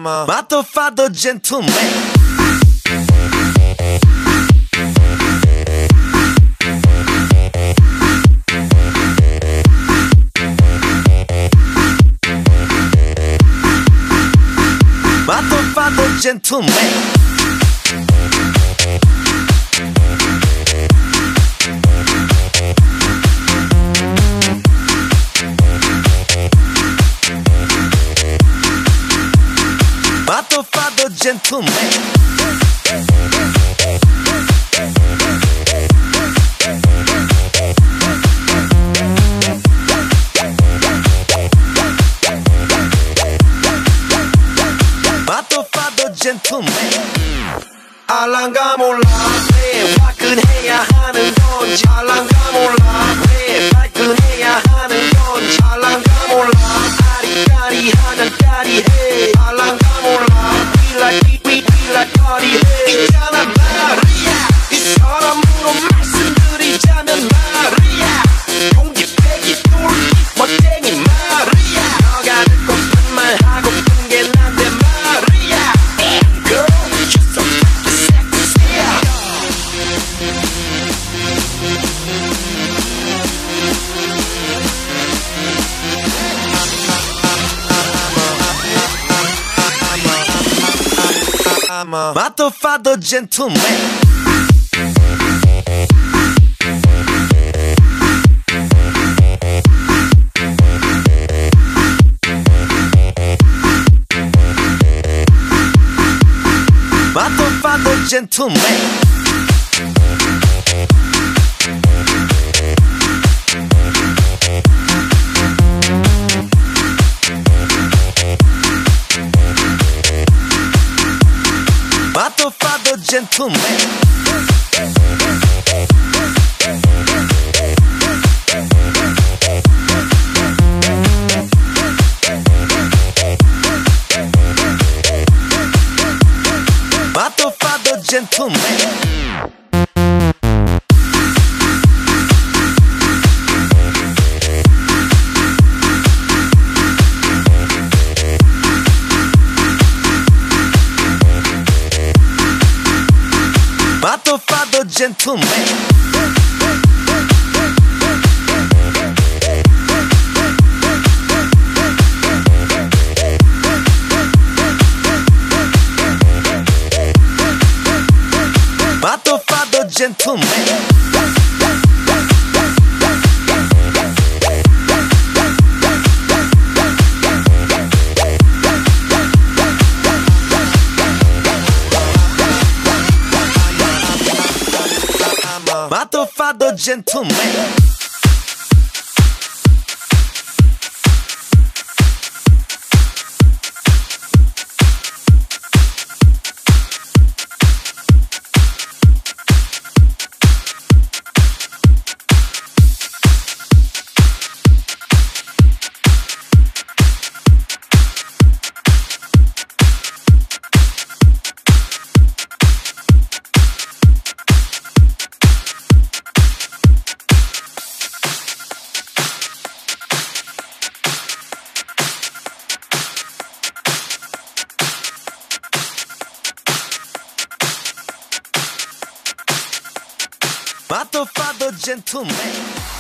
Matto gentleman. Matto gentleman. Matto gentleman. Gentleman. 알랑가 몰라 왜 화끈해야 하는 건지 알랑가 몰라 왜 발끈해야 하는 건지 알랑가 몰라 아리까리하면 까리해 알랑가 몰라 We like party 해 있잖아 말이야 이 사람으로 말씀드리자면 말이야 공기 패기 뚫기 멋쟁이 말이야 너가 듣고픈 말 하고픈 게 난데 말이야 Girl, you're so sexy. I'm a matto gentleman. Matto gentleman. Matto gentleman. Matto gentleman. Matto gentleman. Matto gentleman. Matto gentleman. Matto gentleman.